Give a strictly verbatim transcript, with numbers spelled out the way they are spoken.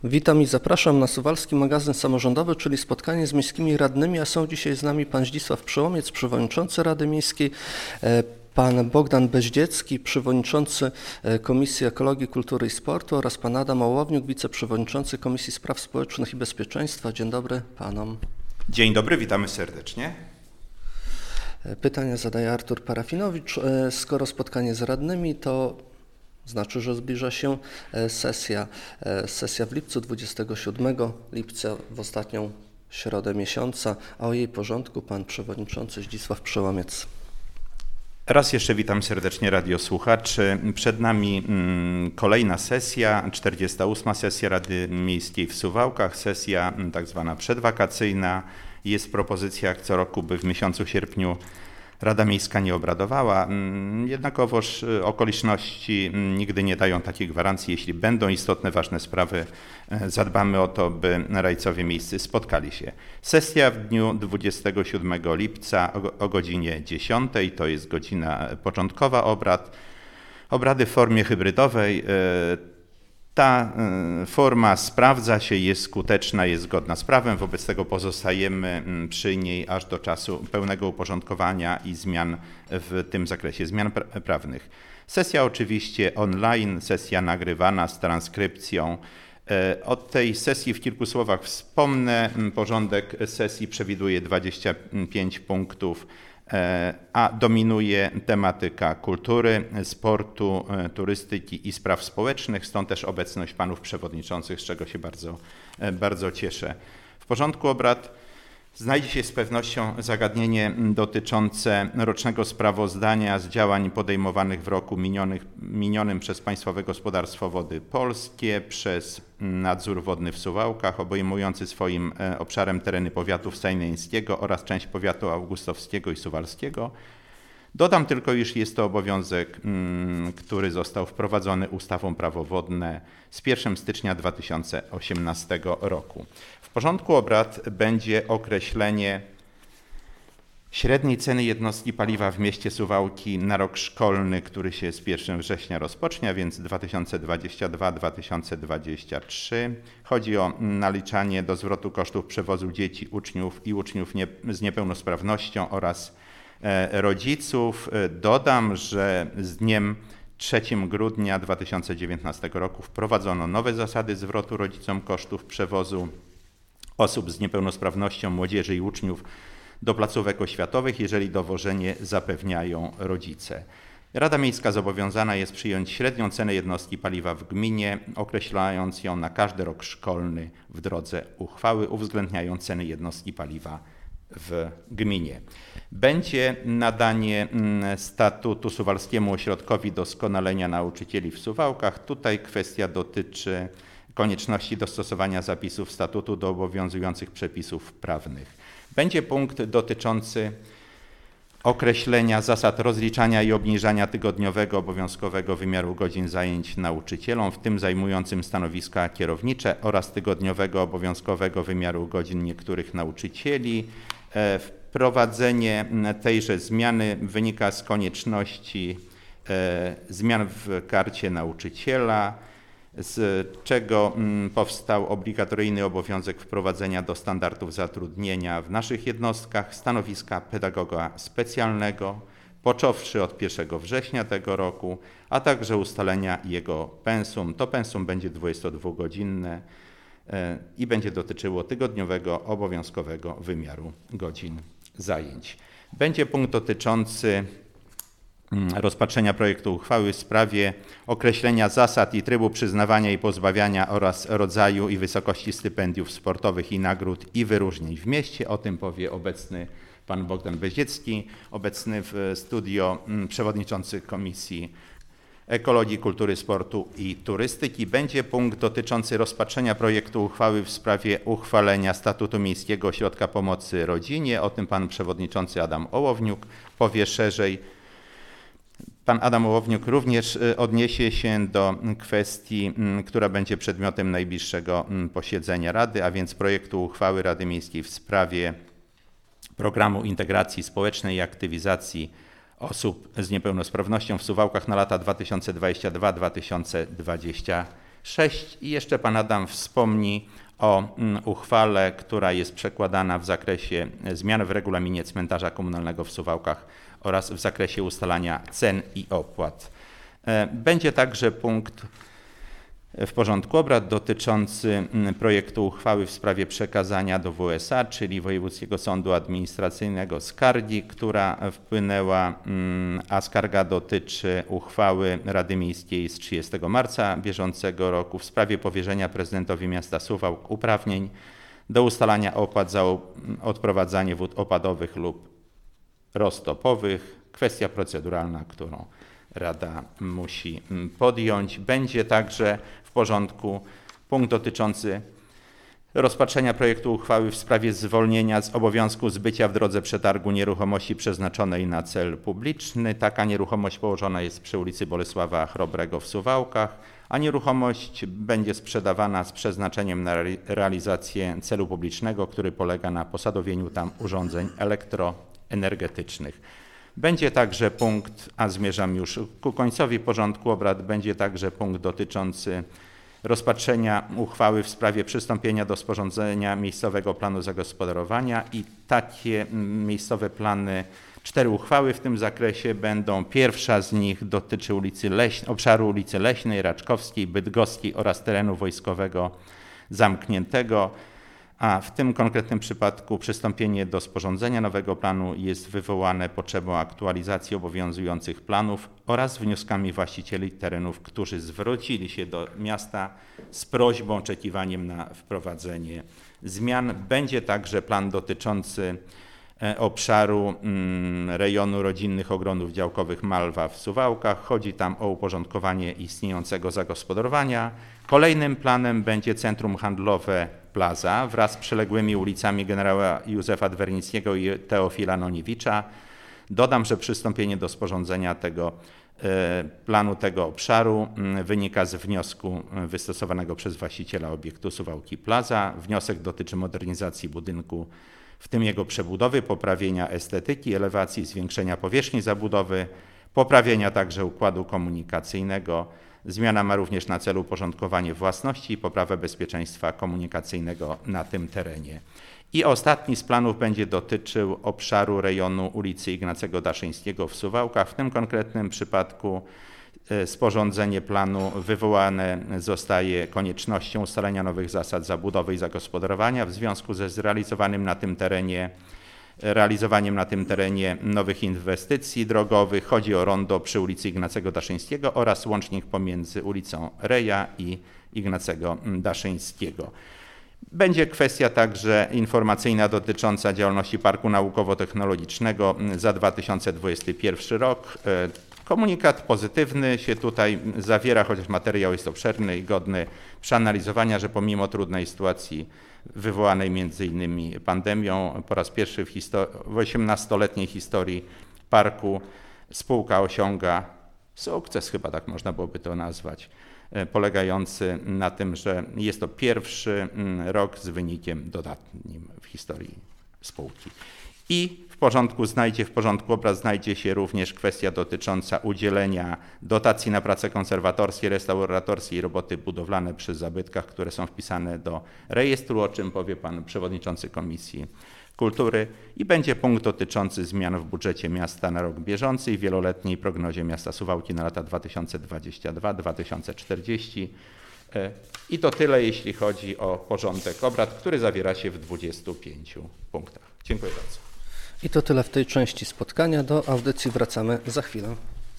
Witam i zapraszam na Suwalski Magazyn Samorządowy, czyli spotkanie z miejskimi radnymi, a są dzisiaj z nami pan Zdzisław Przełomiec, przewodniczący Rady Miejskiej, pan Bogdan Beździecki, przewodniczący Komisji Ekologii, Kultury i Sportu oraz pan Adam Ołowniuk, wiceprzewodniczący Komisji Spraw Społecznych i Bezpieczeństwa. Dzień dobry panom. Dzień dobry, witamy serdecznie. Pytania zadaje Artur Parafinowicz. Skoro spotkanie z radnymi, to znaczy, że zbliża się sesja. Sesja w lipcu, dwudziestego siódmego lipca, w ostatnią środę miesiąca, a o jej porządku pan przewodniczący Zdzisław Przełomiec. Raz jeszcze witam serdecznie radiosłuchaczy. Przed nami kolejna sesja, czterdziesta ósma sesja Rady Miejskiej w Suwałkach, sesja tak zwana przedwakacyjna. Jest propozycja jak co roku, by w miesiącu sierpniu Rada Miejska nie obradowała, jednakowoż okoliczności nigdy nie dają takiej gwarancji. Jeśli będą istotne, ważne sprawy, zadbamy o to, by rajcowie miejscy spotkali się. Sesja w dniu dwudziestego siódmego lipca o, o godzinie dziesiątej, to jest godzina początkowa obrad. Obrady w formie hybrydowej. Ta forma sprawdza się, jest skuteczna, jest zgodna z prawem, wobec tego pozostajemy przy niej aż do czasu pełnego uporządkowania i zmian w tym zakresie, zmian prawnych. Sesja oczywiście online, sesja nagrywana z transkrypcją. O tej sesji w kilku słowach wspomnę. Porządek sesji przewiduje dwadzieścia pięć punktów, a dominuje tematyka kultury, sportu, turystyki i spraw społecznych, stąd też obecność panów przewodniczących, z czego się bardzo, bardzo cieszę. W porządku obrad znajdzie się z pewnością zagadnienie dotyczące rocznego sprawozdania z działań podejmowanych w roku minionych, minionym przez Państwowe Gospodarstwo Wody Polskie, przez nadzór wodny w Suwałkach, obejmujący swoim obszarem tereny powiatu wstajneńskiego oraz część powiatu augustowskiego i suwalskiego. Dodam tylko, iż jest to obowiązek, który został wprowadzony ustawą Prawo wodne z pierwszego stycznia dwa tysiące osiemnastego roku. W porządku obrad będzie określenie średniej ceny jednostki paliwa w mieście Suwałki na rok szkolny, który się z pierwszego września rozpocznie, a więc dwa tysiące dwudziesty drugi do dwa tysiące dwudziestego trzeciego. Chodzi o naliczanie do zwrotu kosztów przewozu dzieci, uczniów i uczniów nie, z niepełnosprawnością oraz rodziców. Dodam, że z dniem trzeciego grudnia dwa tysiące dziewiętnastego roku wprowadzono nowe zasady zwrotu rodzicom kosztów przewozu osób z niepełnosprawnością, młodzieży i uczniów do placówek oświatowych, jeżeli dowożenie zapewniają rodzice. Rada Miejska zobowiązana jest przyjąć średnią cenę jednostki paliwa w gminie, określając ją na każdy rok szkolny w drodze uchwały, uwzględniając ceny jednostki paliwa w gminie. Będzie nadanie statutu Suwalskiemu Ośrodkowi Doskonalenia Nauczycieli w Suwałkach. Tutaj kwestia dotyczy konieczności dostosowania zapisów statutu do obowiązujących przepisów prawnych. Będzie punkt dotyczący określenia zasad rozliczania i obniżania tygodniowego obowiązkowego wymiaru godzin zajęć nauczycielom, w tym zajmującym stanowiska kierownicze, oraz tygodniowego obowiązkowego wymiaru godzin niektórych nauczycieli. Wprowadzenie tejże zmiany wynika z konieczności zmian w karcie nauczyciela, z czego powstał obligatoryjny obowiązek wprowadzenia do standardów zatrudnienia w naszych jednostkach stanowiska pedagoga specjalnego, począwszy od pierwszego września tego roku, a także ustalenia jego pensum. To pensum będzie dwudziestodwugodzinne i będzie dotyczyło tygodniowego obowiązkowego wymiaru godzin zajęć. Będzie punkt dotyczący rozpatrzenia projektu uchwały w sprawie określenia zasad i trybu przyznawania i pozbawiania oraz rodzaju i wysokości stypendiów sportowych i nagród i wyróżnień w mieście. O tym powie obecny pan Bogdan Beździecki, obecny w studio przewodniczący Komisji Ekologii, Kultury, Sportu i Turystyki. Będzie punkt dotyczący rozpatrzenia projektu uchwały w sprawie uchwalenia statutu Miejskiego Ośrodka Pomocy Rodzinie. O tym pan przewodniczący Adam Ołowniuk powie szerzej. Pan Adam Ołowniuk również odniesie się do kwestii, która będzie przedmiotem najbliższego posiedzenia Rady, a więc projektu uchwały Rady Miejskiej w sprawie programu integracji społecznej i aktywizacji osób z niepełnosprawnością w Suwałkach na lata dwa tysiące dwudziesty drugi do dwa tysiące dwudziestego sześć. I jeszcze pan Adam wspomni o uchwale, która jest przekładana w zakresie zmian w regulaminie cmentarza komunalnego w Suwałkach oraz w zakresie ustalania cen i opłat. Będzie także punkt w porządku obrad dotyczący projektu uchwały w sprawie przekazania do W S A, czyli Wojewódzkiego Sądu Administracyjnego, skargi, która wpłynęła, a skarga dotyczy uchwały Rady Miejskiej z trzydziestego marca bieżącego roku w sprawie powierzenia prezydentowi miasta Suwałk uprawnień do ustalania opłat za odprowadzanie wód opadowych lub roztopowych. Kwestia proceduralna, którą Rada musi podjąć. Będzie także w porządku punkt dotyczący rozpatrzenia projektu uchwały w sprawie zwolnienia z obowiązku zbycia w drodze przetargu nieruchomości przeznaczonej na cel publiczny. Taka nieruchomość położona jest przy ulicy Bolesława Chrobrego w Suwałkach, a nieruchomość będzie sprzedawana z przeznaczeniem na realizację celu publicznego, który polega na posadowieniu tam urządzeń elektroenergetycznych. Będzie także punkt, a zmierzam już ku końcowi porządku obrad, będzie także punkt dotyczący rozpatrzenia uchwały w sprawie przystąpienia do sporządzenia miejscowego planu zagospodarowania i takie miejscowe plany, cztery uchwały w tym zakresie będą. Pierwsza z nich dotyczy ulicy Leśnej, obszaru ulicy Leśnej, Raczkowskiej, Bydgoskiej oraz terenu wojskowego zamkniętego. A w tym konkretnym przypadku przystąpienie do sporządzenia nowego planu jest wywołane potrzebą aktualizacji obowiązujących planów oraz wnioskami właścicieli terenów, którzy zwrócili się do miasta z prośbą, oczekiwaniem na wprowadzenie zmian. Będzie także plan dotyczący obszaru rejonu rodzinnych ogrodów działkowych Malwa w Suwałkach. Chodzi tam o uporządkowanie istniejącego zagospodarowania. Kolejnym planem będzie centrum handlowe Plaza wraz z przyległymi ulicami generała Józefa Dwernickiego i Teofila Noniewicza. Dodam, że przystąpienie do sporządzenia tego planu tego obszaru wynika z wniosku wystosowanego przez właściciela obiektu Suwałki Plaza. Wniosek dotyczy modernizacji budynku, w tym jego przebudowy, poprawienia estetyki, elewacji, zwiększenia powierzchni zabudowy, poprawienia także układu komunikacyjnego. Zmiana ma również na celu uporządkowanie własności i poprawę bezpieczeństwa komunikacyjnego na tym terenie. I ostatni z planów będzie dotyczył obszaru rejonu ulicy Ignacego Daszyńskiego w Suwałkach. W tym konkretnym przypadku sporządzenie planu wywołane zostaje koniecznością ustalenia nowych zasad zabudowy i zagospodarowania w związku ze zrealizowanym na tym terenie realizowaniem na tym terenie nowych inwestycji drogowych. Chodzi o rondo przy ulicy Ignacego Daszyńskiego oraz łącznik pomiędzy ulicą Reja i Ignacego Daszyńskiego. Będzie kwestia także informacyjna dotycząca działalności Parku Naukowo-Technologicznego za dwa tysiące dwudziesty pierwszy rok. Komunikat pozytywny się tutaj zawiera, chociaż materiał jest obszerny i godny przeanalizowania, że pomimo trudnej sytuacji wywołanej między innymi pandemią, po raz pierwszy w, w osiemnastoletniej historii parku spółka osiąga sukces, chyba tak można byłoby to nazwać, polegający na tym, że jest to pierwszy rok z wynikiem dodatnim w historii spółki. I w porządku znajdzie, w porządku obrad znajdzie się również kwestia dotycząca udzielenia dotacji na prace konserwatorskie, restauratorskie i roboty budowlane przy zabytkach, które są wpisane do rejestru, o czym powie pan przewodniczący Komisji Kultury. I będzie punkt dotyczący zmian w budżecie miasta na rok bieżący i wieloletniej prognozie miasta Suwałki na lata dwa tysiące dwudziesty drugi do dwa tysiące czterdziestego. I to tyle, jeśli chodzi o porządek obrad, który zawiera się w dwudziestu pięciu punktach. Dziękuję bardzo. I to tyle w tej części spotkania. Do audycji wracamy za chwilę.